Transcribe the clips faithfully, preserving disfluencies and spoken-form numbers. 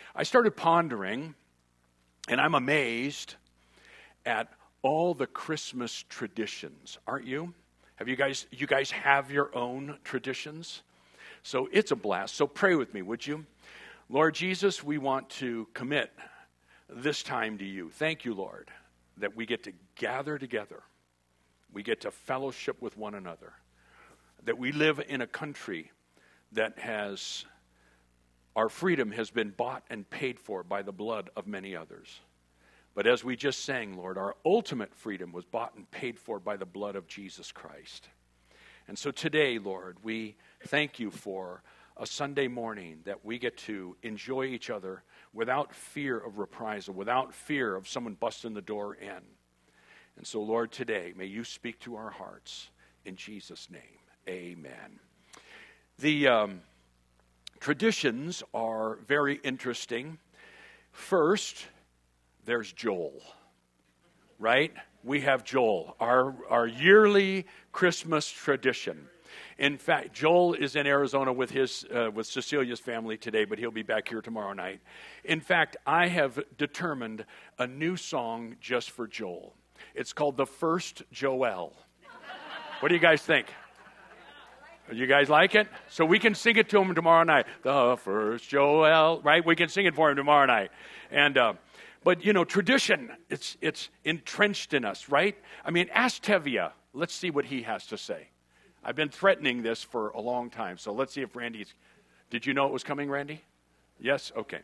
I started pondering, and I'm amazed at all the Christmas traditions, aren't you? Have you guys, you guys have your own traditions? So it's a blast. So pray with me, would you? Lord Jesus, we want to commit this time to you. Thank you, Lord, that we get to gather together. We get to fellowship with one another. That we live in a country that has, our freedom has been bought and paid for by the blood of many others. But as we just sang, Lord, our ultimate freedom was bought and paid for by the blood of Jesus Christ. And so today, Lord, we thank you for a Sunday morning that we get to enjoy each other without fear of reprisal, without fear of someone busting the door in. And so, Lord, today, may you speak to our hearts. In Jesus' name, amen. The um, traditions are very interesting. First, there's Joel, right? We have Joel, our, our yearly Christmas tradition. In fact, Joel is in Arizona with his uh, with Cecilia's family today, but he'll be back here tomorrow night. In fact, I have determined a new song just for Joel. It's called The First Joel. What do you guys think? You guys like it? So we can sing it to him tomorrow night. The First Joel, right? We can sing it for him tomorrow night. And uh, but you know, tradition, it's it's entrenched in us, right? I mean, ask Tevye. Let's see what he has to say. I've been threatening this for a long time, so let's see if Randy's... Did you know it was coming, Randy? Yes? Okay.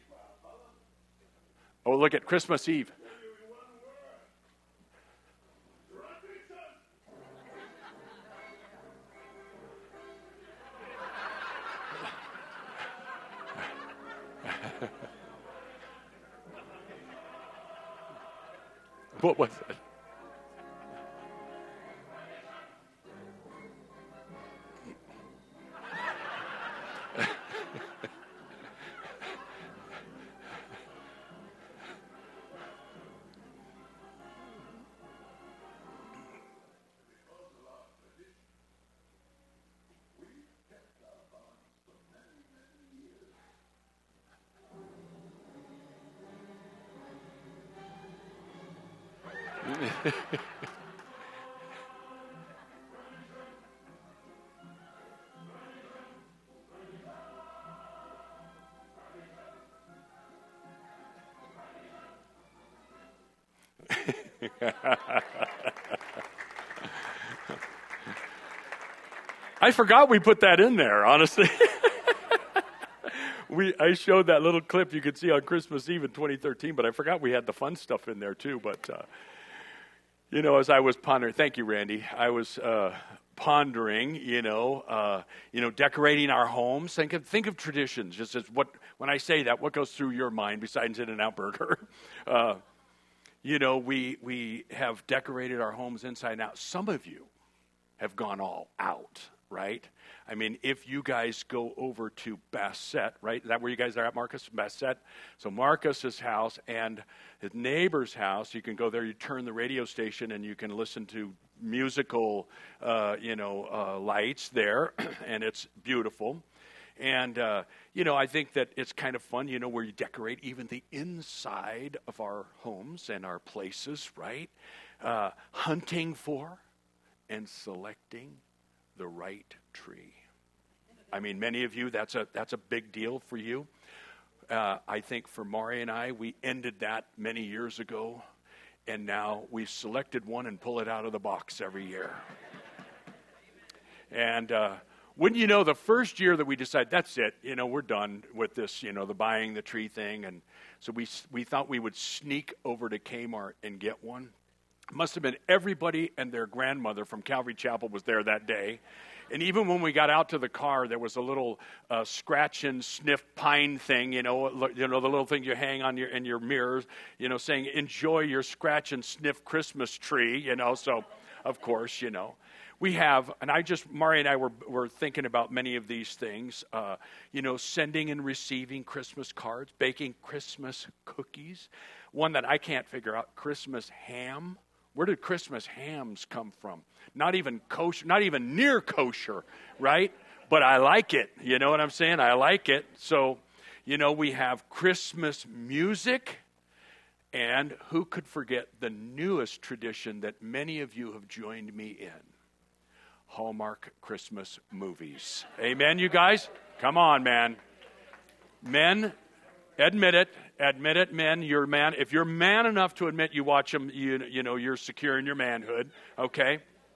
Oh, look at Christmas Eve. What was it? I forgot we put that in there, honestly. we I showed that little clip you could see on Christmas Eve in twenty thirteen, but I forgot we had the fun stuff in there too. But, uh, you know, as I was pondering, thank you, Randy, I was uh, pondering, you know, uh, you know, decorating our homes. Think of, think of traditions, just as what, when I say that, what goes through your mind besides In-N-Out Burger? uh, you know, we, we have decorated our homes inside and out. Some of you have gone all out. Right? I mean, if you guys go over to Bassett, right? Is that where you guys are at, Marcus? Bassett? So Marcus's house and his neighbor's house, you can go there, you turn the radio station, and you can listen to musical, uh, you know, uh, lights there, and it's beautiful. And, uh, you know, I think that it's kind of fun, you know, where you decorate even the inside of our homes and our places, right? Uh, hunting for and selecting the right tree. I mean, many of you, that's a that's a big deal for you. Uh, I think for Mari and I, we ended that many years ago, and now we've selected one and pull it out of the box every year. And uh, wouldn't you know, the first year that we decided, that's it, you know, we're done with this, you know, the buying the tree thing. And so we we thought we would sneak over to Kmart and get one. Must have been everybody and their grandmother from Calvary Chapel was there that day. And even when we got out to the car, there was a little uh, scratch and sniff pine thing, you know, you know, the little thing you hang on your in your mirrors, you know, saying, enjoy your scratch and sniff Christmas tree, you know. So, of course, you know. We have, and I just, Mari and I were, were thinking about many of these things, uh, you know, sending and receiving Christmas cards, baking Christmas cookies. One that I can't figure out, Christmas ham. Where did Christmas hams come from? Not even kosher, not even near kosher, right? But I like it. You know what I'm saying? I like it. So, You know, we have Christmas music. And who could forget the newest tradition that many of you have joined me in? Hallmark Christmas movies. Amen, you guys? Come on, man. Men, admit it. Admit it, men. You're man. If you're man enough to admit you watch them, you, you know, you're secure in your manhood. Okay?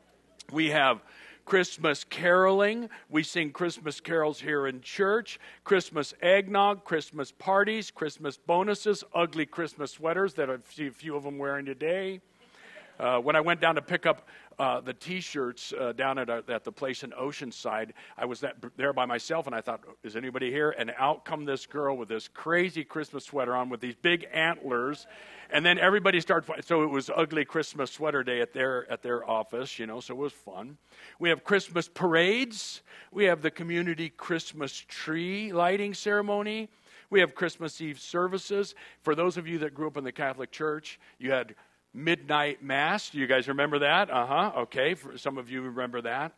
We have Christmas caroling. We sing Christmas carols here in church. Christmas eggnog, Christmas parties, Christmas bonuses, ugly Christmas sweaters that I see a few of them wearing today. Uh, when I went down to pick up uh, the T-shirts uh, down at, a, at the place in Oceanside, I was that, there by myself, and I thought, is anybody here? And out come this girl with this crazy Christmas sweater on with these big antlers, and then everybody started. So it was ugly Christmas sweater day at their at their office, you know. So it was fun. We have Christmas parades. We have the community Christmas tree lighting ceremony. We have Christmas Eve services. For those of you that grew up in the Catholic Church, you had midnight mass. Do you guys remember that? Uh-huh. Okay. For some of you remember that.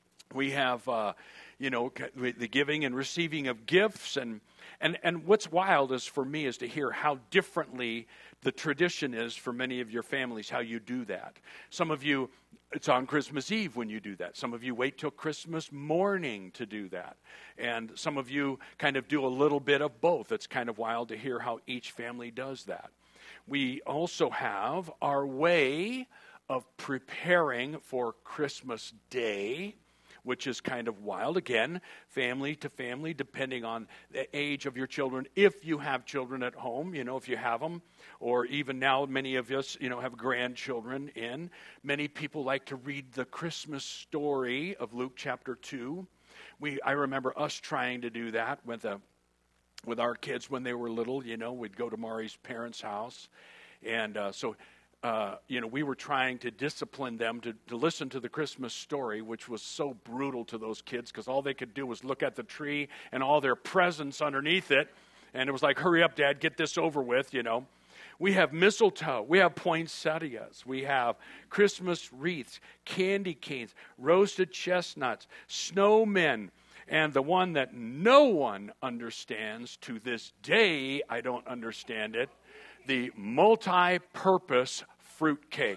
We have, uh, you know, the giving and receiving of gifts. And, and, and what's wild is for me is to hear how differently the tradition is for many of your families, how you do that. Some of you, it's on Christmas Eve when you do that. Some of you wait till Christmas morning to do that. And some of you kind of do a little bit of both. It's kind of wild to hear how each family does that. We also have our way of preparing for Christmas Day, which is kind of wild. Again, family to family, depending on the age of your children. If you have children at home, you know, if you have them, or even now many of us, you know, have grandchildren in. Many people like to read the Christmas story of Luke chapter two. We, I remember us trying to do that with a with our kids when they were little. You know, we'd go to Mari's parents' house. And uh, so, uh, you know, we were trying to discipline them to, to listen to the Christmas story, which was so brutal to those kids because all they could do was look at the tree and all their presents underneath it. And it was like, hurry up, Dad, get this over with, you know. We have mistletoe. We have poinsettias. We have Christmas wreaths, candy canes, roasted chestnuts, snowmen. And the one that no one understands to this day, I don't understand it, the multi-purpose fruitcake.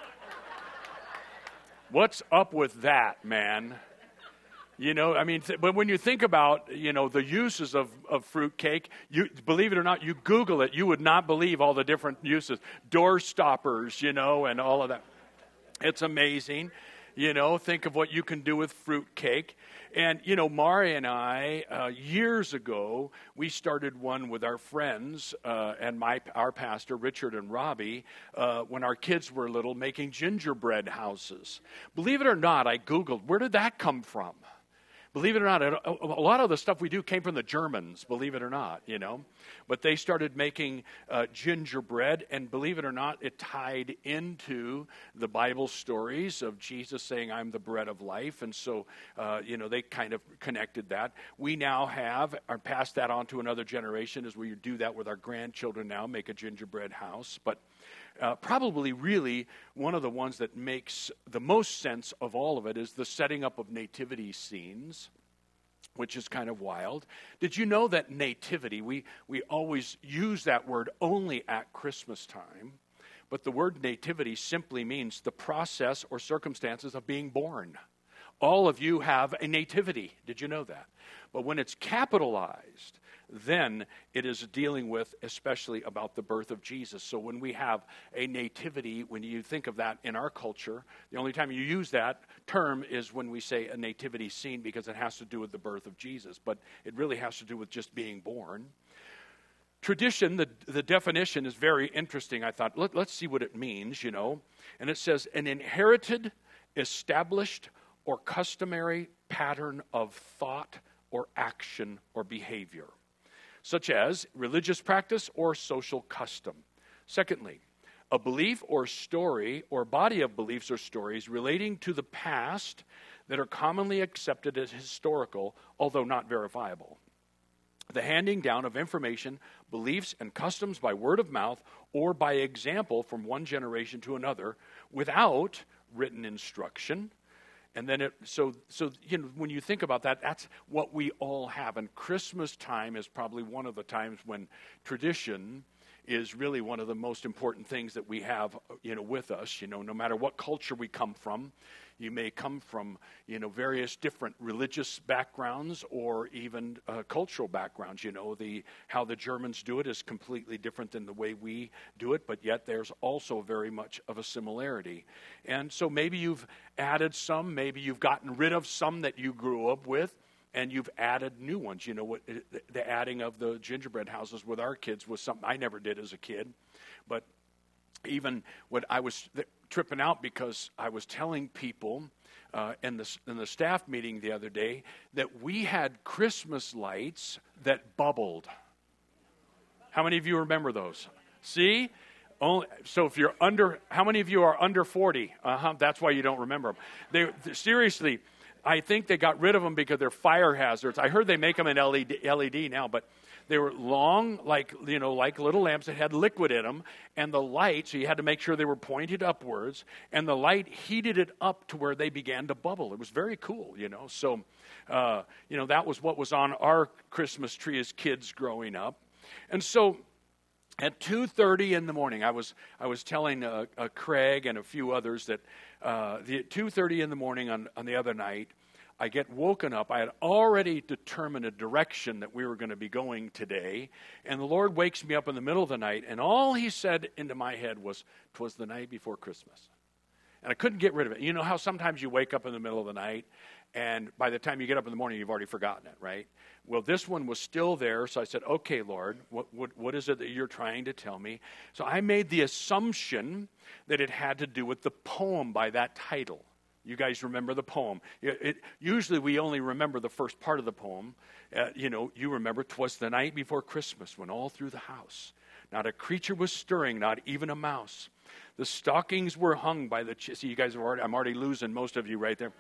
What's up with that, man? You know, I mean, th- but when you think about, you know, the uses of, of fruitcake, you believe it or not, you Google it, you would not believe all the different uses. Door stoppers, you know, and all of that. It's amazing. You know, think of what you can do with fruitcake. And, you know, Mari and I, uh, years ago, we started one with our friends uh, and my our pastor, Richard and Robbie, uh, when our kids were little, making gingerbread houses. Believe it or not, I Googled, where did that come from? Believe it or not, a lot of the stuff we do came from the Germans, believe it or not, you know. But they started making uh, gingerbread, and believe it or not, it tied into the Bible stories of Jesus saying, I'm the bread of life. And so, uh, you know, they kind of connected that. We now have, or passed that on to another generation as we do that with our grandchildren now, make a gingerbread house. But Uh, probably really one of the ones that makes the most sense of all of it is the setting up of nativity scenes, which is kind of wild. Did you know that nativity, we, we always use that word only at Christmas time, but the word nativity simply means the process or circumstances of being born. All of you have a nativity. Did you know that? But when it's capitalized, then it is dealing with especially about the birth of Jesus. So when we have a nativity, when you think of that in our culture, the only time you use that term is when we say a nativity scene because it has to do with the birth of Jesus. But it really has to do with just being born. Tradition, the, the definition is very interesting. I thought, let, let's see what it means, you know. And it says, an inherited, established, or customary pattern of thought or action or behavior, such as religious practice or social custom. Secondly, a belief or story or body of beliefs or stories relating to the past that are commonly accepted as historical, although not verifiable. The handing down of information, beliefs, and customs by word of mouth or by example from one generation to another without written instruction and then it, so, so, you know, when you think about that, that's what we all have. And Christmas time is probably one of the times when tradition is really one of the most important things that we have, you know, with us. You know, no matter what culture we come from, you may come from, you know, various different religious backgrounds or even uh, cultural backgrounds. You know, the how the Germans do it is completely different than the way we do it, but yet there's also very much of a similarity. And so maybe you've added some, maybe you've gotten rid of some that you grew up with, and you've added new ones. You know, what the adding of the gingerbread houses with our kids was something I never did as a kid. But even when I was tripping out because I was telling people uh, in, the, in the staff meeting the other day that we had Christmas lights that bubbled. How many of you remember those? See? Only, so if you're under, how many of you are under forty? Uh-huh, that's why you don't remember them. They, they seriously... I think they got rid of them because they're fire hazards. I heard they make them in L E D, L E D now, but they were long, like, you know, like little lamps that had liquid in them, and the light, so you had to make sure they were pointed upwards, and the light heated it up to where they began to bubble. It was very cool, you know. So, uh, you know, that was what was on our Christmas tree as kids growing up. And so at two thirty in the morning, I was I was telling uh, uh, Craig and a few others that uh, the two thirty in the morning on, on the other night, I get woken up. I had already determined a direction that we were going to be going today, and the Lord wakes me up in the middle of the night, and all He said into my head was, "'Twas the night before Christmas." And I couldn't get rid of it. You know how sometimes you wake up in the middle of the night, and by the time you get up in the morning, you've already forgotten it, right? Well, this one was still there, so I said, "Okay, Lord, what, what, what is it that you're trying to tell me?" So I made the assumption that it had to do with the poem by that title. You guys remember the poem. It, it, usually we only remember the first part of the poem. Uh, you know, you remember, "'Twas the night before Christmas when all through the house not a creature was stirring, not even a mouse. The stockings were hung by the..." Ch- See, you guys are already, I'm already losing most of you right there.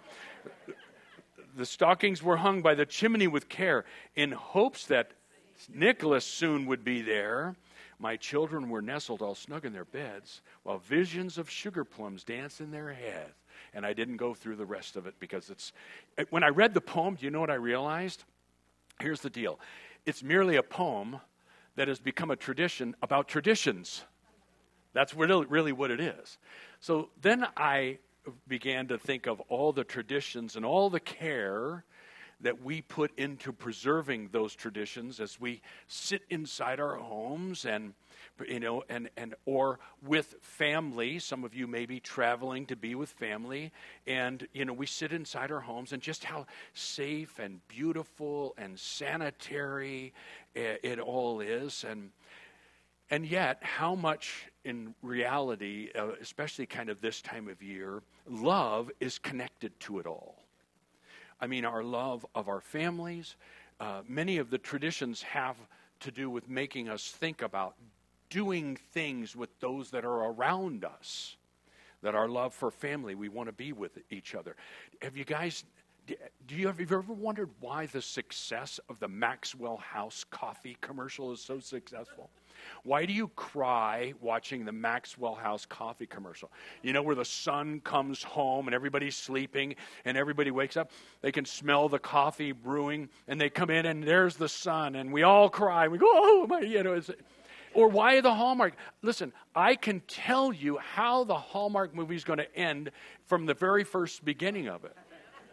"The stockings were hung by the chimney with care, in hopes that Nicholas soon would be there. My children were nestled all snug in their beds, while visions of sugar plums danced in their heads." And I didn't go through the rest of it because it's... When I read the poem, do you know what I realized? Here's the deal. It's merely a poem that has become a tradition about traditions. That's really, really what it is. So then I began to think of all the traditions and all the care that we put into preserving those traditions as we sit inside our homes and, you know, and, and or with family. Some of you may be traveling to be with family, and, you know, we sit inside our homes, and just how safe and beautiful and sanitary it, it all is. And And yet, how much in reality, uh, especially kind of this time of year, love is connected to it all. I mean, our love of our families. Uh, many of the traditions have to do with making us think about doing things with those that are around us. That our love for family, we want to be with each other. Have you guys... Do you have, have you ever wondered why the success of the Maxwell House coffee commercial is so successful? Why do you cry watching the Maxwell House coffee commercial? You know, where the son comes home and everybody's sleeping and everybody wakes up. They can smell the coffee brewing, and they come in and there's the son, and we all cry. We go, "Oh my," you know. It's, or why the Hallmark? Listen, I can tell you how the Hallmark movie is going to end from the very first beginning of it.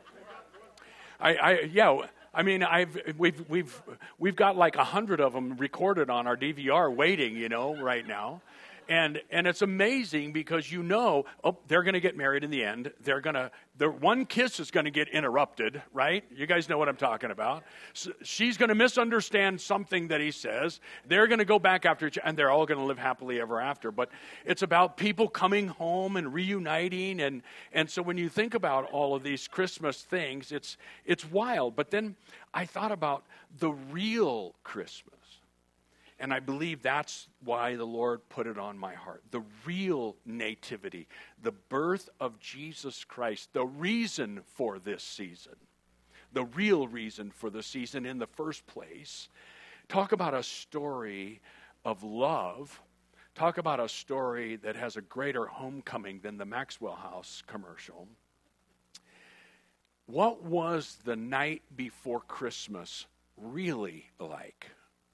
I, I yeah, I mean, I've we've we've we've got like a hundred of them recorded on our D V R, waiting, you know, right now, and and it's amazing because you know, oh, they're going to get married in the end. They're gonna, their one kiss is going to get interrupted, right? You guys know what I'm talking about. So she's going to misunderstand something that he says. They're going to go back after each, and they're all going to live happily ever after. But it's about people coming home and reuniting, and and so when you think about all of these Christmas things, it's it's wild. But then I thought about the real Christmas. And I believe that's why the Lord put it on my heart. The real nativity, the birth of Jesus Christ, the reason for this season, the real reason for the season in the first place. Talk about a story of love. Talk about a story that has a greater homecoming than the Maxwell House commercial. what was the night before Christmas really like?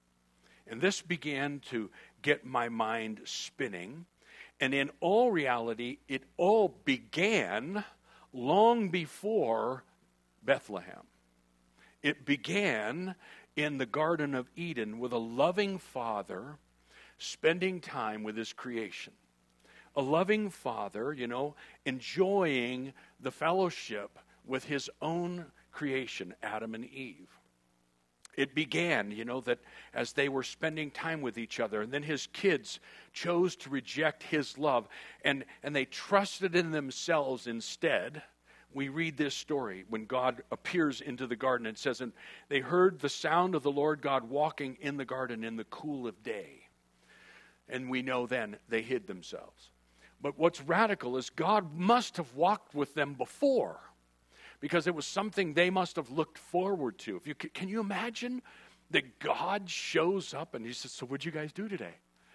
And this began to get my mind spinning. And in all reality, it all began long before Bethlehem. It began in the Garden of Eden with a loving Father spending time with his creation. A loving Father, you know, enjoying the fellowship with his own creation, Adam and Eve. It began, you know, that as they were spending time with each other, and then his kids chose to reject his love, and, and they trusted in themselves instead. We read this story when God appears into the garden. It says, and they heard the sound of the Lord God walking in the garden in the cool of day. And we know then they hid themselves. But what's radical is God must have walked with them before, because it was something they must have looked forward to. If you can you imagine that God shows up and he says, so what'd you guys do today?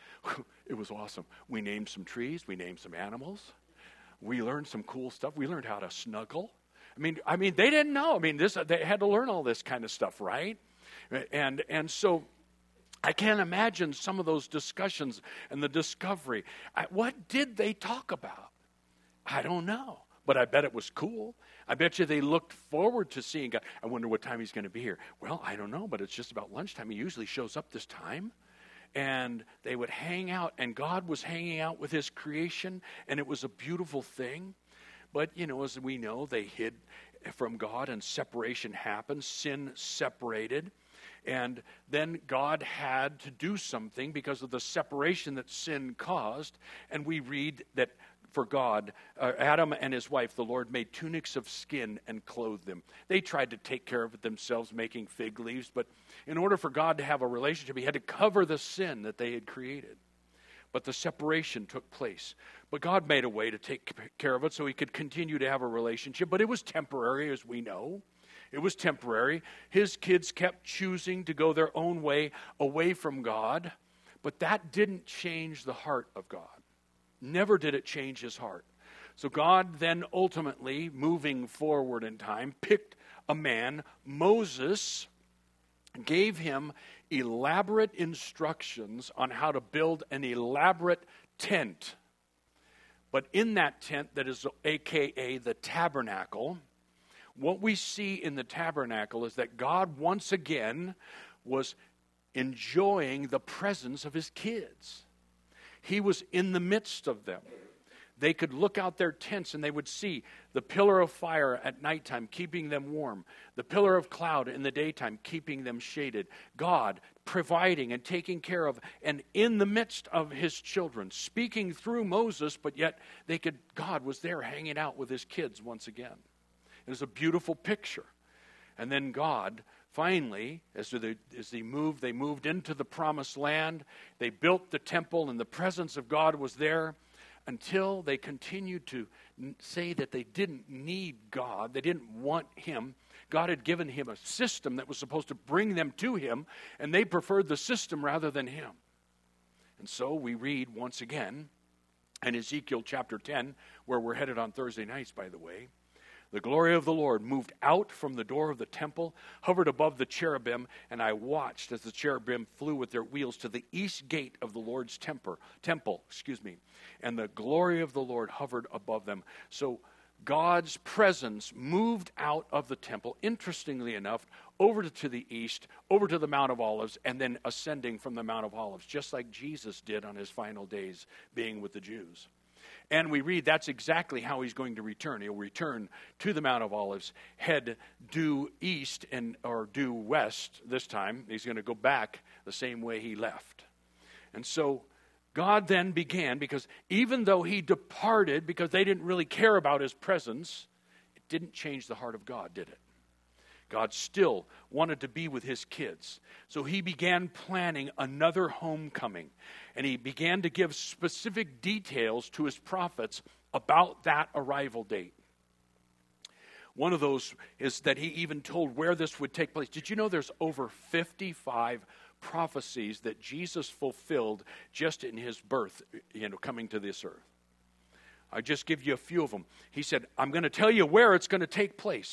It was awesome. We named some trees. We named some animals. We learned some cool stuff. We learned how to snuggle. I mean, I mean, they didn't know. I mean, this they had to learn all this kind of stuff, right? And and so I can't imagine some of those discussions and the discovery. I, what did they talk about? I don't know. But I bet it was cool. I bet you they looked forward to seeing God. I wonder what time he's going to be here. Well, I don't know, but it's just about lunchtime. He usually shows up this time. And they would hang out, and God was hanging out with his creation, and it was a beautiful thing. But, you know, as we know, they hid from God, and separation happened. Sin separated. And then God had to do something because of the separation that sin caused. And we read that for God, uh, Adam and his wife, the Lord made tunics of skin and clothed them. They tried to take care of it themselves, making fig leaves. But in order for God to have a relationship, he had to cover the sin that they had created. But the separation took place. But God made a way to take care of it so he could continue to have a relationship. But it was temporary, as we know. It was temporary. His kids kept choosing to go their own way away from God. But that didn't change the heart of God. Never did it change his heart. So God then ultimately, moving forward in time, picked a man, Moses, gave him elaborate instructions on how to build an elaborate tent. But in that tent, that is A K A the tabernacle, what we see in the tabernacle is that God once again was enjoying the presence of his kids. He was in the midst of them. They could look out their tents and they would see the pillar of fire at nighttime keeping them warm, the pillar of cloud in the daytime keeping them shaded. God providing and taking care of, and in the midst of his children, speaking through Moses, but yet they could. God was there hanging out with his kids once again. It was a beautiful picture. And then God finally, as they, as they moved, they moved into the promised land. They built the temple, and the presence of God was there until they continued to say that they didn't need God. They didn't want him. God had given him a system that was supposed to bring them to him, and they preferred the system rather than him. And so we read once again in Ezekiel chapter ten, where we're headed on Thursday nights, by the way. The glory of the Lord moved out from the door of the temple, hovered above the cherubim, and I watched as the cherubim flew with their wheels to the east gate of the Lord's temple, temple, excuse me, and the glory of the Lord hovered above them. So God's presence moved out of the temple, interestingly enough, over to the east, over to the Mount of Olives, and then ascending from the Mount of Olives, just like Jesus did on his final days being with the Jews. And we read that's exactly how he's going to return. He'll return to the Mount of Olives, head due east and or due west this time. He's going to go back the same way he left. And so God then began, because even though he departed, because they didn't really care about his presence, it didn't change the heart of God, did it? God still wanted to be with his kids. So he began planning another homecoming. And he began to give specific details to his prophets about that arrival date. One of those is that he even told where this would take place. Did you know there's over fifty-five prophecies that Jesus fulfilled just in his birth, you know, coming to this earth? I just give you a few of them. He said, I'm going to tell you where it's going to take place.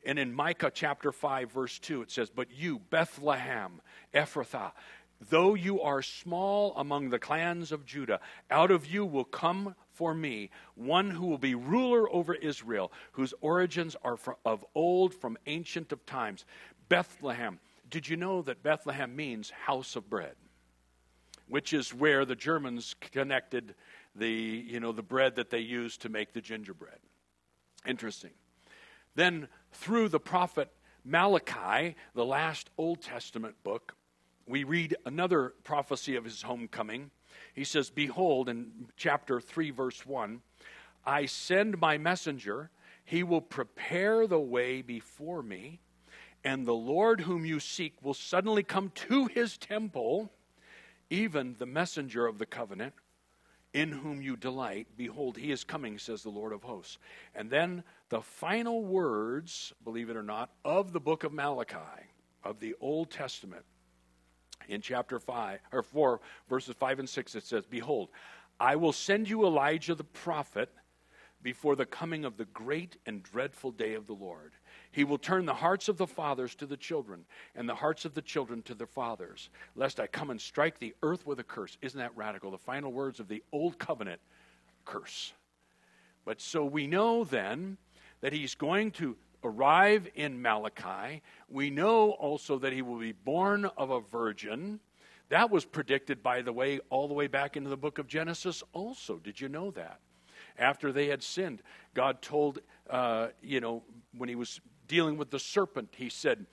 And in Micah chapter five, verse two, it says, "But you, Bethlehem, Ephrathah, though you are small among the clans of Judah, out of you will come for me one who will be ruler over Israel, whose origins are of old, from ancient of times." Bethlehem. Did you know that Bethlehem means house of bread? Which is where the Germans connected the, you know, the bread that they used to make the gingerbread. Interesting. Then through the prophet Malachi, the last Old Testament book, we read another prophecy of his homecoming. He says, "Behold," in chapter three, verse one, "I send my messenger. He will prepare the way before me, and the Lord whom you seek will suddenly come to his temple, even the messenger of the covenant, in whom you delight. Behold, he is coming, says the Lord of hosts." And then the final words, believe it or not, of the book of Malachi, of the Old Testament, in chapter five or four, verses five and six, it says, "Behold, I will send you Elijah the prophet before the coming of the great and dreadful day of the Lord. He will turn the hearts of the fathers to the children, and the hearts of the children to their fathers, lest I come and strike the earth with a curse." Isn't that radical? The final words of the old covenant curse. But so we know then that he's going to arrive in Malachi. We know also that he will be born of a virgin. That was predicted, by the way, all the way back into the book of Genesis also. Did you know that? After they had sinned, God told, uh, you know, when he was dealing with the serpent, he said,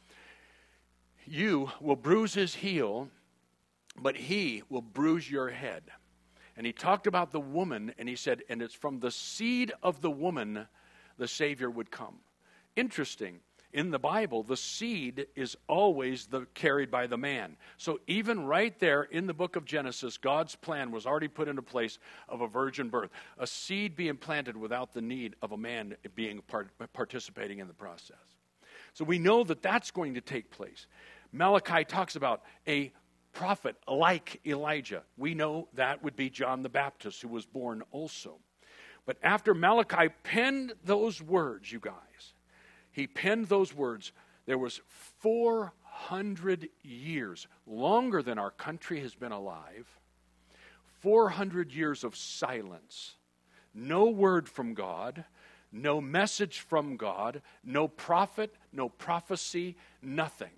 "You will bruise his heel, but he will bruise your head." And he talked about the woman, and he said, "And it's from the seed of the woman the Savior would come." Interesting. In the Bible, the seed is always the, carried by the man. So even right there in the book of Genesis, God's plan was already put into place of a virgin birth. A seed being planted without the need of a man being part, participating in the process. So we know that that's going to take place. Malachi talks about a prophet like Elijah. We know that would be John the Baptist, who was born also. But after Malachi penned those words, you guys, he penned those words, there was four hundred years, longer than our country has been alive, four hundred years of silence. No word from God, no message from God, no prophet, no prophecy, nothing.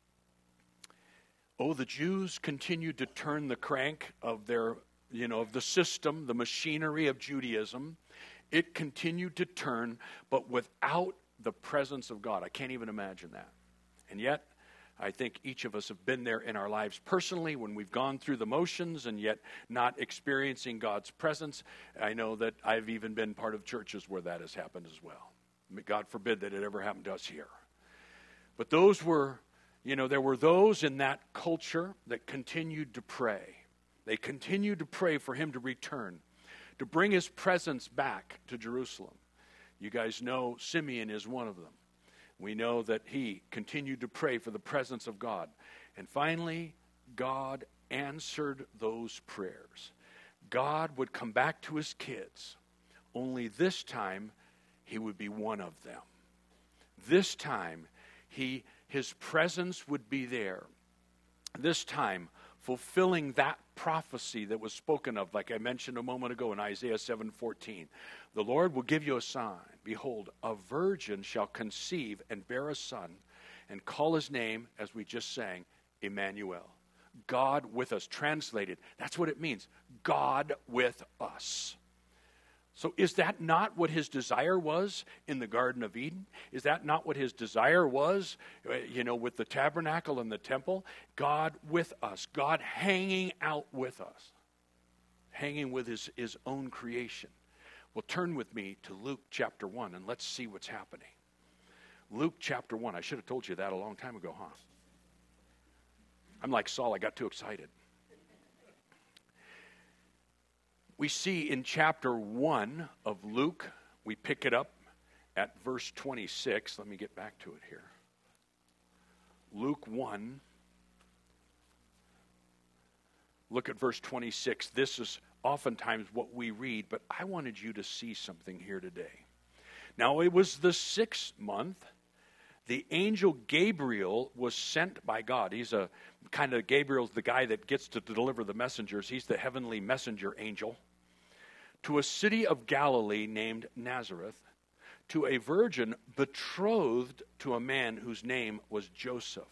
Oh, the Jews continued to turn the crank of their, you know, of the system, the machinery of Judaism. It continued to turn, but without the presence of God. I can't even imagine that. And yet, I think each of us have been there in our lives personally when we've gone through the motions and yet not experiencing God's presence. I know that I've even been part of churches where that has happened as well. God forbid that it ever happened to us here. But those were, you know, there were those in that culture that continued to pray. They continued to pray for him to return, to bring his presence back to Jerusalem. You guys know Simeon is one of them. We know that he continued to pray for the presence of God. And finally, God answered those prayers. God would come back to his kids, only this time he would be one of them. This time, he, his presence would be there. This time, fulfilling that prophecy that was spoken of, like I mentioned a moment ago in Isaiah seven fourteen. The Lord will give you a sign. Behold, a virgin shall conceive and bear a son, and call his name, as we just sang, Emmanuel. God with us. Translated, that's what it means. God with us. So is that not what his desire was in the Garden of Eden? Is that not what his desire was, you know, with the tabernacle and the temple? God with us. God hanging out with us. Hanging with his, his own creation. Well, turn with me to Luke chapter one and let's see what's happening. Luke chapter one. I should have told you that a long time ago, huh? I'm like Saul. I got too excited. We see in chapter one of Luke, we pick it up at verse twenty-six. Let me get back to it here. Luke one. Look at verse twenty-six. This is oftentimes what we read, but I wanted you to see something here today. Now, it was the sixth month, The angel Gabriel was sent by God. He's a kind of, Gabriel's the guy that gets to deliver the messengers. He's the heavenly messenger angel. To a city of Galilee named Nazareth, to a virgin betrothed to a man whose name was Joseph.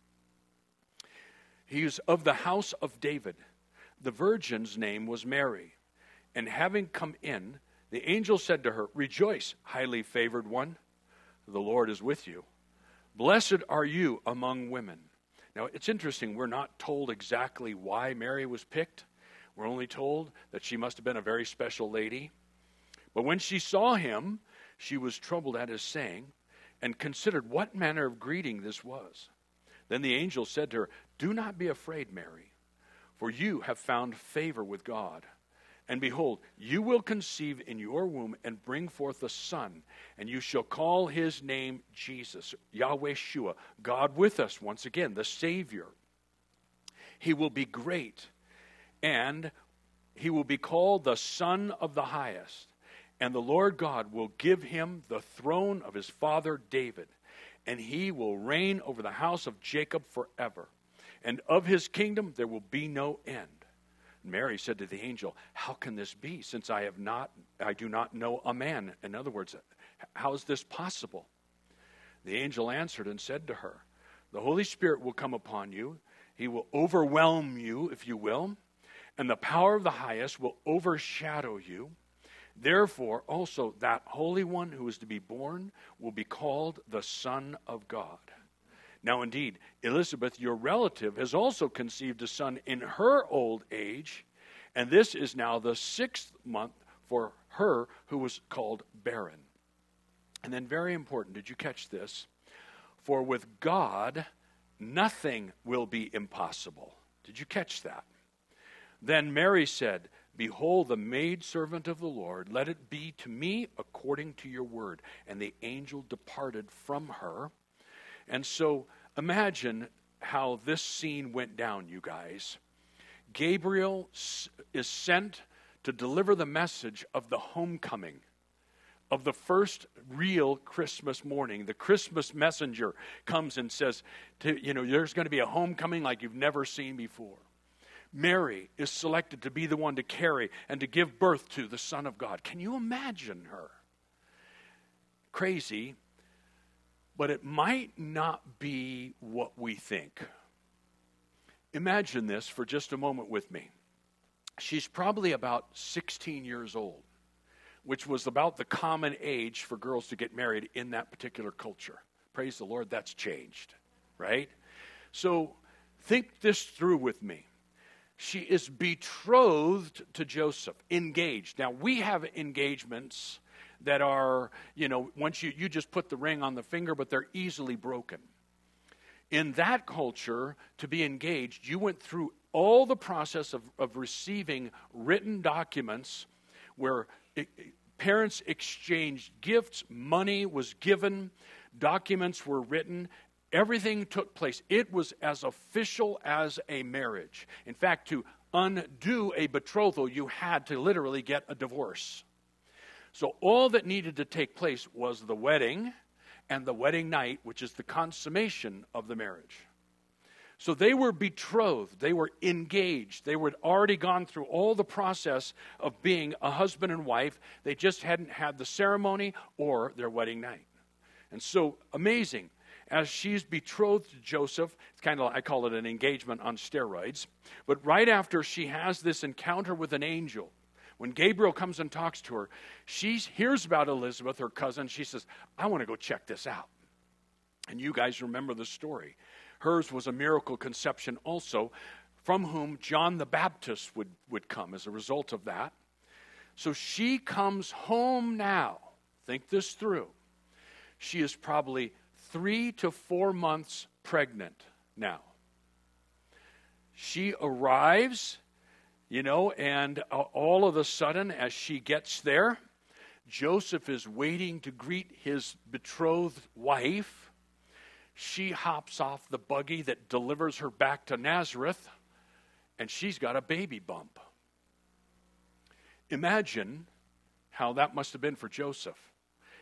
He was of the house of David. The virgin's name was Mary. And having come in, the angel said to her, "Rejoice, highly favored one. The Lord is with you. Blessed are you among women." Now, it's interesting. We're not told exactly why Mary was picked. We're only told that she must have been a very special lady. But when she saw him, she was troubled at his saying and considered what manner of greeting this was. Then the angel said to her, "Do not be afraid, Mary, for you have found favor with God. And behold, you will conceive in your womb and bring forth a son, and you shall call his name Jesus, Yahweh Shua, God with us, once again, the Savior. He will be great, and he will be called the Son of the Highest. And the Lord God will give him the throne of his father David, and he will reign over the house of Jacob forever. And of his kingdom there will be no end." Mary said to the angel, "How can this be, since I have not, I do not know a man?" In other words, how is this possible? The angel answered and said to her, "The Holy Spirit will come upon you. He will overwhelm you, if you will, and the power of the highest will overshadow you. Therefore, also that Holy One who is to be born will be called the Son of God. Now, indeed, Elizabeth, your relative, has also conceived a son in her old age, and this is now the sixth month for her who was called barren." And then, very important, did you catch this? "For with God, nothing will be impossible." Did you catch that? Then Mary said, "Behold, the maidservant of the Lord, let it be to me according to your word." And the angel departed from her. And so imagine how this scene went down, you guys. Gabriel is sent to deliver the message of the homecoming, of the first real Christmas morning. The Christmas messenger comes and says, to, you know, there's going to be a homecoming like you've never seen before. Mary is selected to be the one to carry and to give birth to the Son of God. Can you imagine her? Crazy. But it might not be what we think. Imagine this for just a moment with me. She's probably about sixteen years old, which was about the common age for girls to get married in that particular culture. Praise the Lord, that's changed, right? So think this through with me. She is betrothed to Joseph, engaged. Now, we have engagements that are, you know, once you, you just put the ring on the finger, but they're easily broken. In that culture, to be engaged, you went through all the process of, of receiving written documents where it, parents exchanged gifts, money was given, documents were written, everything took place. It was as official as a marriage. In fact, to undo a betrothal, you had to literally get a divorce. So all that needed to take place was the wedding and the wedding night, which is the consummation of the marriage. So they were betrothed. They were engaged. They had already gone through all the process of being a husband and wife. They just hadn't had the ceremony or their wedding night. And so amazing. As she's betrothed to Joseph, it's kind of, I call it an engagement on steroids. But right after she has this encounter with an angel, when Gabriel comes and talks to her, she hears about Elizabeth, her cousin. She says, "I want to go check this out." And you guys remember the story. Hers was a miracle conception also, from whom John the Baptist would, would come as a result of that. So she comes home now. Think this through. She is probably three to four months pregnant now. She arrives, you know, and all of a sudden, as she gets there, Joseph is waiting to greet his betrothed wife. She hops off the buggy that delivers her back to Nazareth, and she's got a baby bump. Imagine how that must have been for Joseph.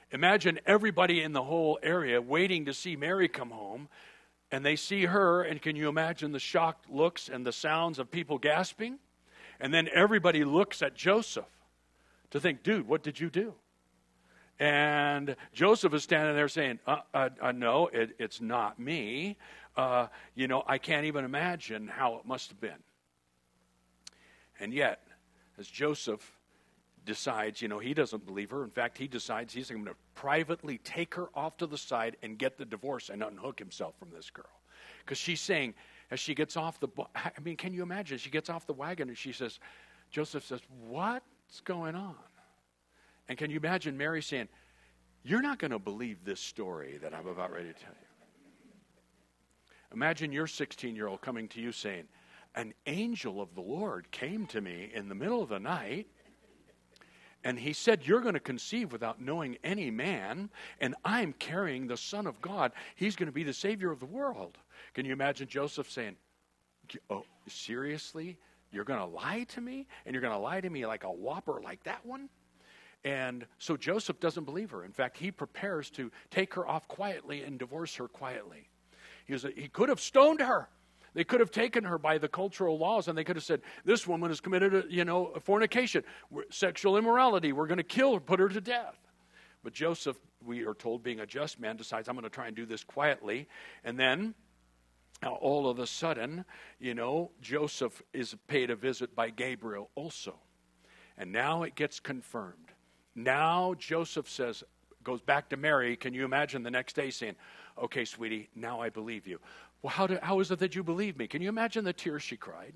Imagine everybody in the whole area waiting to see Mary come home, and they see her, and can you imagine the shocked looks and the sounds of people gasping? And then everybody looks at Joseph to think, dude, what did you do? And Joseph is standing there saying, uh, uh, uh, no, it, it's not me. Uh, you know, I can't even imagine how it must have been. And yet, as Joseph decides, you know, he doesn't believe her. In fact, he decides he's going to privately take her off to the side and get the divorce and unhook himself from this girl. Because she's saying, as she gets off the, I mean, can you imagine? She gets off the wagon and she says, Joseph says, what's going on? And can you imagine Mary saying, you're not going to believe this story that I'm about ready to tell you. Imagine your sixteen-year-old coming to you saying, an angel of the Lord came to me in the middle of the night, and he said, you're going to conceive without knowing any man, and I'm carrying the Son of God. He's going to be the Savior of the world. Can you imagine Joseph saying, oh, seriously? You're going to lie to me? And you're going to lie to me like a whopper like that one? And so Joseph doesn't believe her. In fact, he prepares to take her off quietly and divorce her quietly. He, was a, he could have stoned her. They could have taken her by the cultural laws, and they could have said, this woman has committed, a, you know, a fornication, sexual immorality. We're going to kill her, put her to death. But Joseph, we are told, being a just man, decides, I'm going to try and do this quietly. And then, all of a sudden, you know, Joseph is paid a visit by Gabriel also. And now it gets confirmed. Now Joseph says, goes back to Mary. Can you imagine the next day saying, okay, sweetie, now I believe you. Well, how, do, how is it that you believe me? Can you imagine the tears she cried?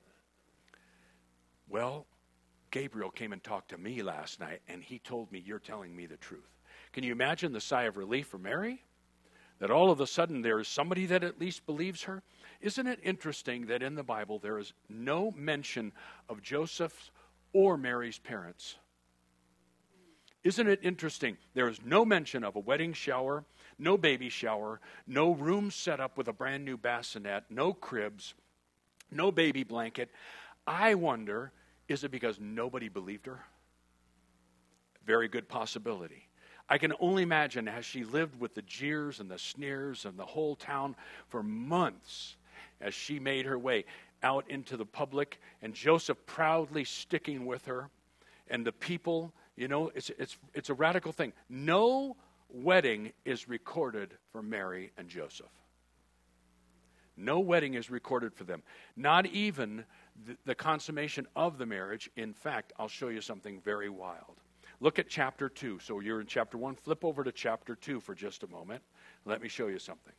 Well, Gabriel came and talked to me last night, and he told me you're telling me the truth. Can you imagine the sigh of relief for Mary? That all of a sudden there is somebody that at least believes her? Isn't it interesting that in the Bible there is no mention of Joseph's or Mary's parents? Isn't it interesting? There is no mention of a wedding shower, no baby shower, no room set up with a brand new bassinet, no cribs, no baby blanket. I wonder, is it because nobody believed her? Very good possibility. I can only imagine as she lived with the jeers and the sneers and the whole town for months as she made her way out into the public, and Joseph proudly sticking with her, and the people, you know, it's it's it's a radical thing. No wedding is recorded for Mary and Joseph. No wedding is recorded for them. Not even the, the consummation of the marriage. In fact, I'll show you something very wild. Look at chapter two. So you're in chapter one. Flip over to chapter two for just a moment. Let me show you something.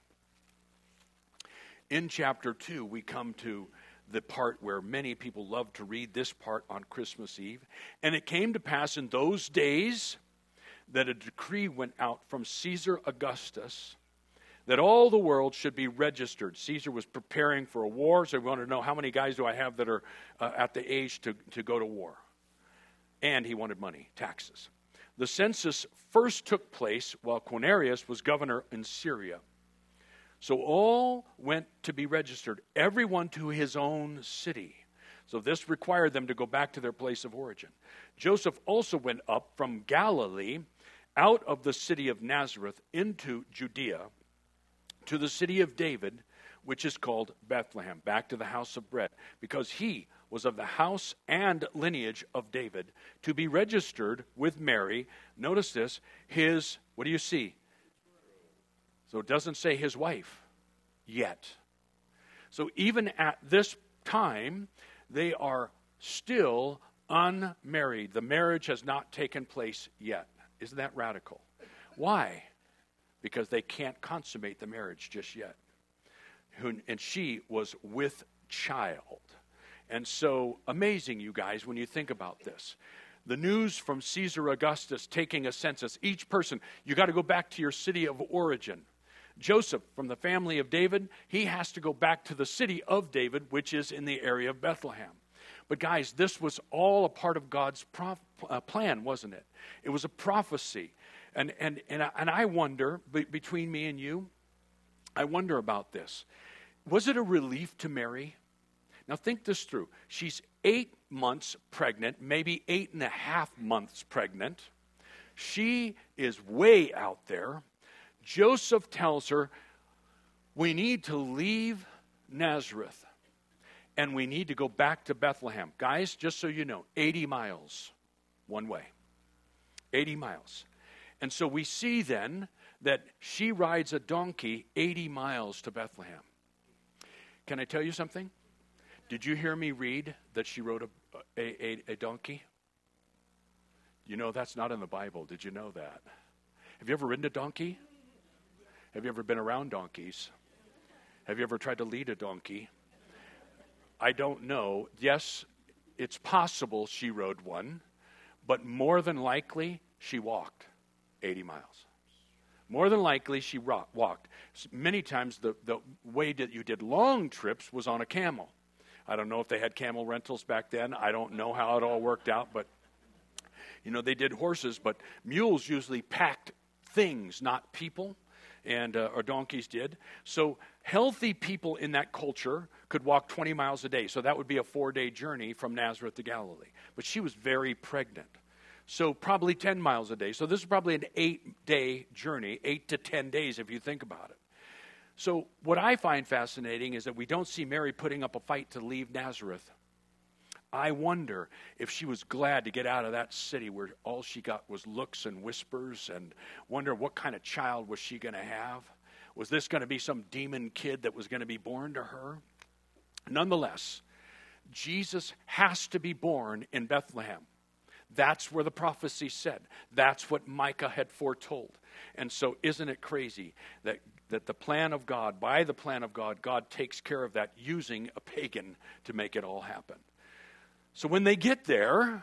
In chapter two, we come to the part where many people love to read this part on Christmas Eve. And it came to pass in those days that a decree went out from Caesar Augustus that all the world should be registered. Caesar was preparing for a war, so he wanted to know how many guys do I have that are uh, at the age to, to go to war. And he wanted money, taxes. The census first took place while Quirinius was governor in Syria. So all went to be registered, everyone to his own city. So this required them to go back to their place of origin. Joseph also went up from Galilee, out of the city of Nazareth, into Judea, to the city of David, which is called Bethlehem, back to the house of bread, because he was of the house and lineage of David, to be registered with Mary. Notice this, his, what do you see? So it doesn't say his wife yet. So even at this time, they are still unmarried. The marriage has not taken place yet. Isn't that radical? Why? Because they can't consummate the marriage just yet. And she was with child. And so amazing, you guys, when you think about this. The news from Caesar Augustus taking a census. Each person, you got to go back to your city of origin. Joseph, from the family of David, he has to go back to the city of David, which is in the area of Bethlehem. But guys, this was all a part of God's prof- uh, plan, wasn't it? It was a prophecy. And and and I, and I wonder, be, between me and you, I wonder about this. Was it a relief to Mary? Now think this through. She's eight months pregnant, maybe eight and a half months pregnant. She is way out there. Joseph tells her, we need to leave Nazareth and we need to go back to Bethlehem. Guys, just so you know, eighty miles one way. eighty miles. And so we see then that she rides a donkey eighty miles to Bethlehem. Can I tell you something? Did you hear me read that she rode a, a, a, a donkey? You know, that's not in the Bible. Did you know that? Have you ever ridden a donkey? Have you ever been around donkeys? Have you ever tried to lead a donkey? I don't know. Yes, it's possible she rode one, but more than likely she walked eighty miles. More than likely she ro- walked. Many times the, the way that you did long trips was on a camel. I don't know if they had camel rentals back then. I don't know how it all worked out, but you know, they did horses, but mules usually packed things, not people, and uh, or donkeys did. So healthy people in that culture could walk twenty miles a day. So that would be a four-day journey from Nazareth to Galilee. But she was very pregnant. So probably ten miles a day. So this is probably an eight-day journey, eight to ten days if you think about it. So what I find fascinating is that we don't see Mary putting up a fight to leave Nazareth. I wonder if she was glad to get out of that city where all she got was looks and whispers, and wonder what kind of child was she going to have. Was this going to be some demon kid that was going to be born to her? Nonetheless, Jesus has to be born in Bethlehem. That's where the prophecy said. That's what Micah had foretold. And so isn't it crazy that, that the plan of God, by the plan of God, God takes care of that using a pagan to make it all happen. So when they get there,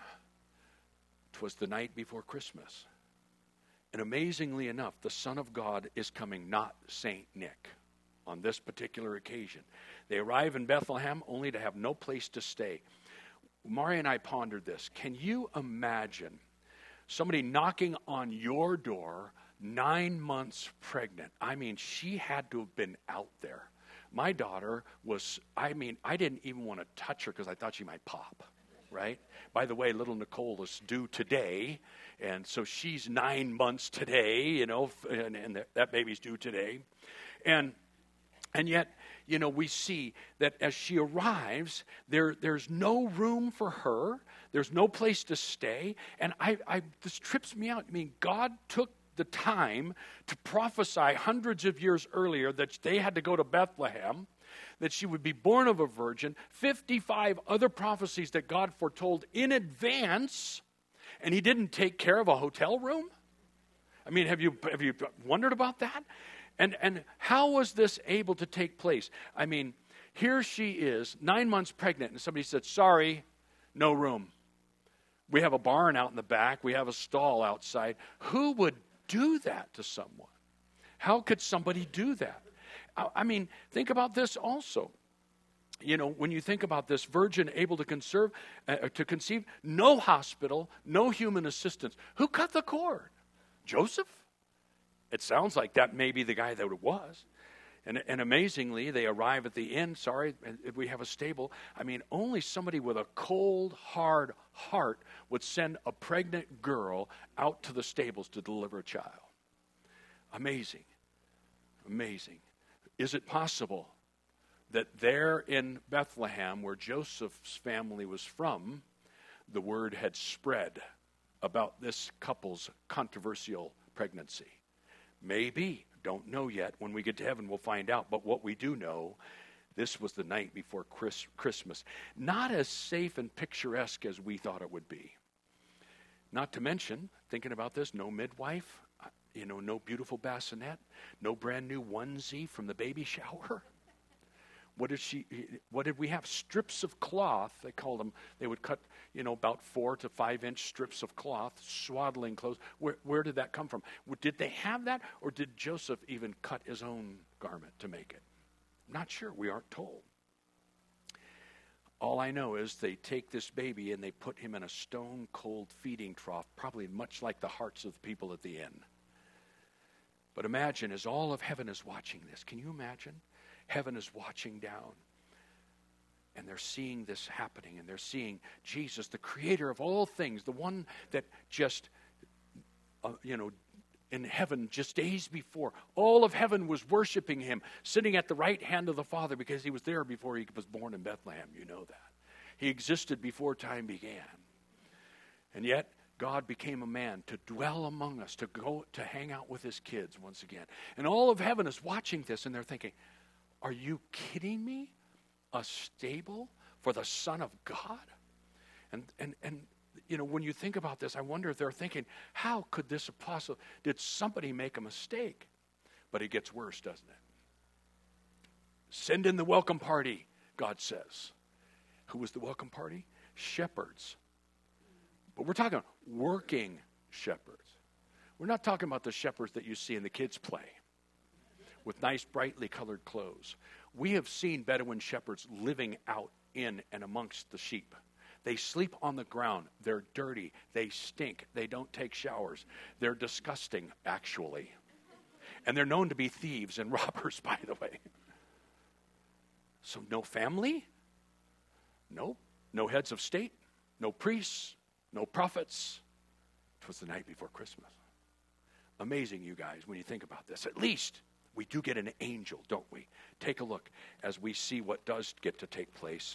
'twas the night before Christmas. And amazingly enough, the Son of God is coming, not Saint Nick, on this particular occasion. They arrive in Bethlehem only to have no place to stay. Mari and I pondered this. Can you imagine somebody knocking on your door, nine months pregnant? I mean, she had to have been out there. My daughter was, I mean, I didn't even want to touch her because I thought she might pop, right? By the way, little Nicole is due today, and so she's nine months today, you know, and, and that baby's due today. And and yet, you know, we see that as she arrives, there there's no room for her. There's no place to stay. And I, I this trips me out. I mean, God took the time to prophesy hundreds of years earlier that they had to go to Bethlehem, that she would be born of a virgin, fifty-five other prophecies that God foretold in advance, and he didn't take care of a hotel room? I mean, have you have you wondered about that? And and how was this able to take place? I mean, here she is, nine months pregnant, and somebody said, sorry, no room. We have a barn out in the back. We have a stall outside. Who would do that to someone? How could somebody do that? I mean, think about this also. You know, when you think about this virgin able to conserve, uh, to conceive, no hospital, no human assistance. Who cut the cord? Joseph? It sounds like that may be the guy that it was. And, and amazingly, they arrive at the inn. Sorry, we have a stable. I mean, only somebody with a cold, hard heart would send a pregnant girl out to the stables to deliver a child. Amazing. Amazing. Is it possible that there in Bethlehem, where Joseph's family was from, the word had spread about this couple's controversial pregnancy? Maybe. Don't know yet. When we get to heaven, we'll find out. But what we do know, this was the night before Chris, Christmas. Not as safe and picturesque as we thought it would be. Not to mention, thinking about this, no midwife, you know, no beautiful bassinet, no brand new onesie from the baby shower. What did she? What did we have? Strips of cloth. They called them. They would cut, you know, about four to five inch strips of cloth, swaddling clothes. Where where did that come from? Did they have that, or did Joseph even cut his own garment to make it? Not sure. We aren't told. All I know is they take this baby and they put him in a stone cold feeding trough, probably much like the hearts of the people at the inn. But imagine, as all of heaven is watching this, can you imagine? Heaven is watching down, and they're seeing this happening, and they're seeing Jesus, the creator of all things, the one that just uh, you know, in heaven just days before. All of heaven was worshiping him, sitting at the right hand of the Father because he was there before he was born in Bethlehem. You know that. He existed before time began. And yet, God became a man to dwell among us, to go to hang out with his kids once again. And all of heaven is watching this, and they're thinking, are you kidding me? A stable for the Son of God? And, and, and you know, when you think about this, I wonder if they're thinking, how could this apostle, did somebody make a mistake? But it gets worse, doesn't it? Send in the welcome party, God says. Who was the welcome party? Shepherds. But we're talking working shepherds. We're not talking about the shepherds that you see in the kids' play with nice, brightly colored clothes. We have seen Bedouin shepherds living out in and amongst the sheep. They sleep on the ground. They're dirty. They stink. They don't take showers. They're disgusting, actually. And they're known to be thieves and robbers, by the way. So no family? No. No heads of state? No priests? No prophets? It was the night before Christmas. Amazing, you guys, when you think about this. At least we do get an angel, don't we? Take a look as we see what does get to take place.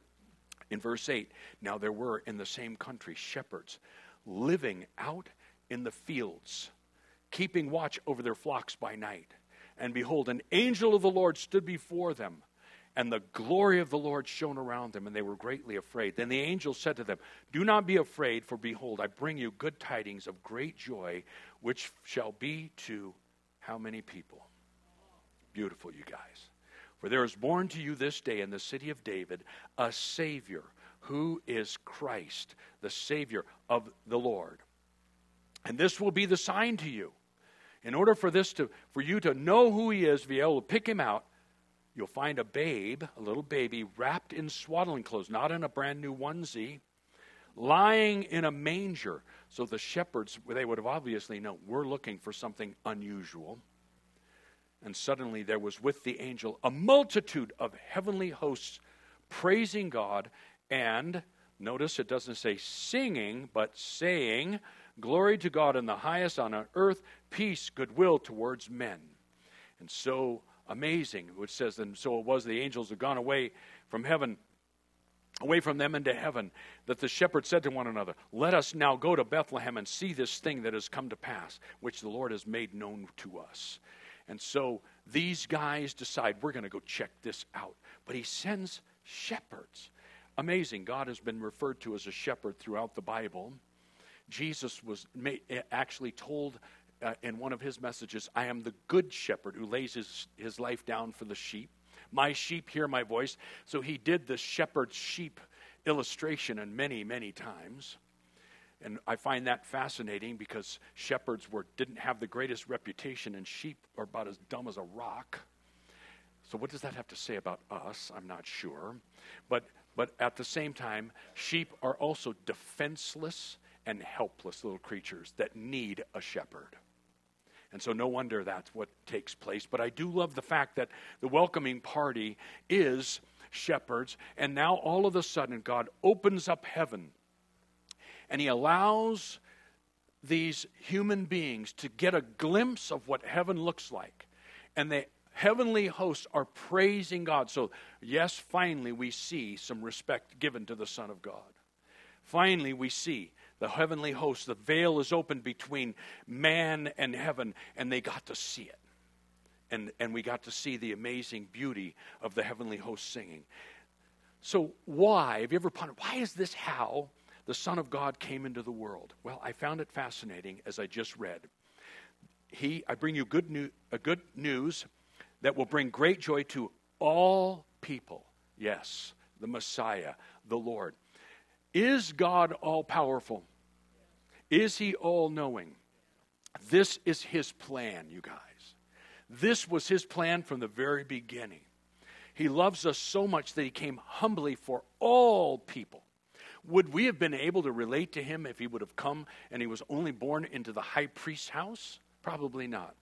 In verse eight, now there were in the same country shepherds living out in the fields, keeping watch over their flocks by night. And behold, an angel of the Lord stood before them, and the glory of the Lord shone around them, and they were greatly afraid. Then the angel said to them, do not be afraid, for behold, I bring you good tidings of great joy, which shall be to how many people? Beautiful, you guys. For there is born to you this day in the city of David a Savior, who is Christ, the Savior of the Lord. And this will be the sign to you. In order for this to, for you to know who he is, be able to pick him out, you'll find a babe, a little baby, wrapped in swaddling clothes, not in a brand new onesie, lying in a manger. So the shepherds, they would have obviously known, we're looking for something unusual. And suddenly there was with the angel a multitude of heavenly hosts praising God, and notice it doesn't say singing, but saying, glory to God in the highest, on earth, peace, goodwill towards men. And so amazing, which says, and so it was the angels had gone away from heaven, away from them into heaven, that the shepherds said to one another, let us now go to Bethlehem and see this thing that has come to pass, which the Lord has made known to us. And so these guys decide, we're going to go check this out. But he sends shepherds. Amazing. God has been referred to as a shepherd throughout the Bible. Jesus was actually told uh, in one of his messages, I am the good shepherd who lays his, his life down for the sheep. My sheep hear my voice. So he did the shepherd sheep illustration and many, many times. And I find that fascinating because shepherds were didn't have the greatest reputation, and sheep are about as dumb as a rock. So what does that have to say about us? I'm not sure. But but at the same time, sheep are also defenseless and helpless little creatures that need a shepherd. And so no wonder that's what takes place. But I do love the fact that the welcoming party is shepherds, and now all of a sudden God opens up heaven. And he allows these human beings to get a glimpse of what heaven looks like. And the heavenly hosts are praising God. So, yes, finally we see some respect given to the Son of God. Finally we see the heavenly hosts. The veil is opened between man and heaven, and they got to see it. And, and we got to see the amazing beauty of the heavenly hosts singing. So why, have you ever pondered, why is this how the Son of God came into the world? Well, I found it fascinating as I just read. He, I bring you good, new, a good news that will bring great joy to all people. Yes, the Messiah, the Lord. Is God all-powerful? Is he all-knowing? This is his plan, you guys. This was his plan from the very beginning. He loves us so much that he came humbly for all people. Would we have been able to relate to him if he would have come and he was only born into the high priest's house? Probably not.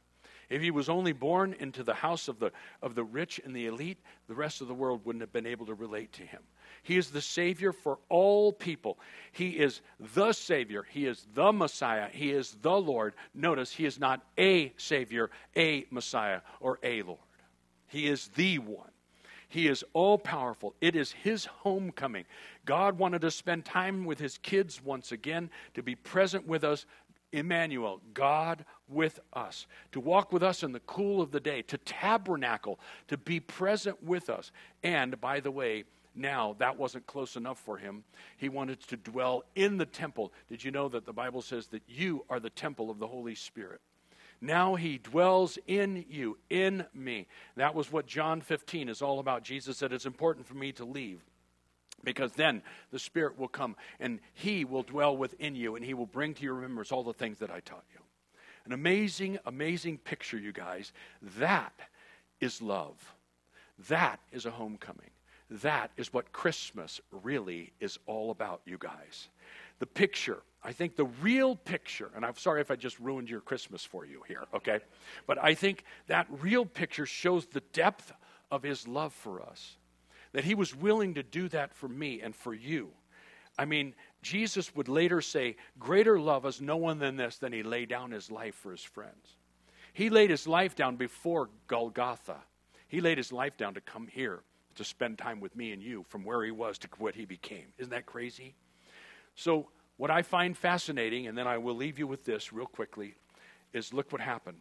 If he was only born into the house of the, of the rich and the elite, the rest of the world wouldn't have been able to relate to him. He is the Savior for all people. He is the Savior. He is the Messiah. He is the Lord. Notice, he is not a Savior, a Messiah, or a Lord. He is the one. He is all-powerful. It is his homecoming. God wanted to spend time with his kids once again, to be present with us. Emmanuel, God with us, to walk with us in the cool of the day, to tabernacle, to be present with us. And, by the way, now that wasn't close enough for him. He wanted to dwell in the temple. Did you know that the Bible says that you are the temple of the Holy Spirit? Now he dwells in you, in me. That was what John fifteen is all about. Jesus said, it's important for me to leave, because then the Spirit will come and he will dwell within you, and he will bring to your remembrance all the things that I taught you. An amazing, amazing picture, you guys. That is love. That is a homecoming. That is what Christmas really is all about, you guys. The picture, I think the real picture, and I'm sorry if I just ruined your Christmas for you here, okay? But I think that real picture shows the depth of his love for us. That he was willing to do that for me and for you. I mean, Jesus would later say, greater love has no one than this, than he laid down his life for his friends. He laid his life down before Golgotha. He laid his life down to come here to spend time with me and you, from where he was to what he became. Isn't that crazy? So what I find fascinating, and then I will leave you with this real quickly, is look what happened.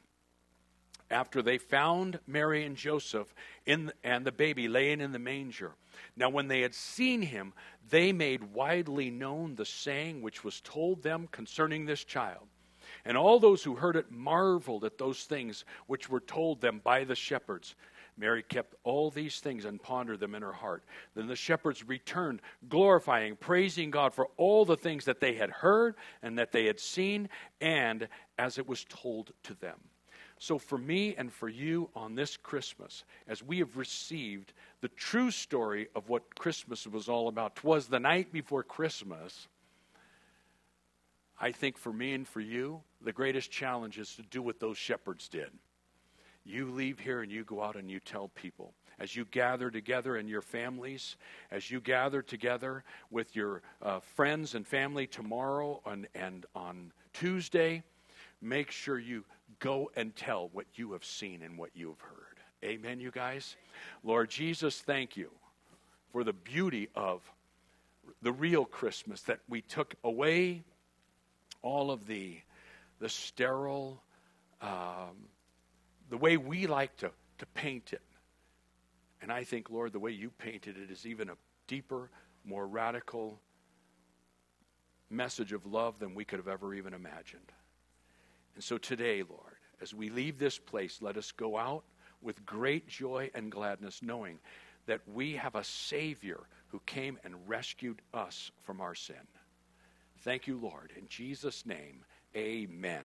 After they found Mary and Joseph in, and the baby laying in the manger. Now when they had seen him, they made widely known the saying which was told them concerning this child. And all those who heard it marveled at those things which were told them by the shepherds. Mary kept all these things and pondered them in her heart. Then the shepherds returned, glorifying, praising God for all the things that they had heard and that they had seen, and as it was told to them. So for me and for you on this Christmas, as we have received the true story of what Christmas was all about, 'twas the night before Christmas, I think for me and for you, the greatest challenge is to do what those shepherds did. You leave here and you go out and you tell people. As you gather together in your families, as you gather together with your uh, friends and family tomorrow and, and on Tuesday, make sure you go and tell what you have seen and what you have heard. Amen, you guys? Lord Jesus, thank you for the beauty of the real Christmas, that we took away all of the, the sterile, um, the way we like to, to paint it. And I think, Lord, the way you painted it is even a deeper, more radical message of love than we could have ever even imagined. And so today, Lord, as we leave this place, let us go out with great joy and gladness, knowing that we have a Savior who came and rescued us from our sin. Thank you, Lord. In Jesus' name, amen.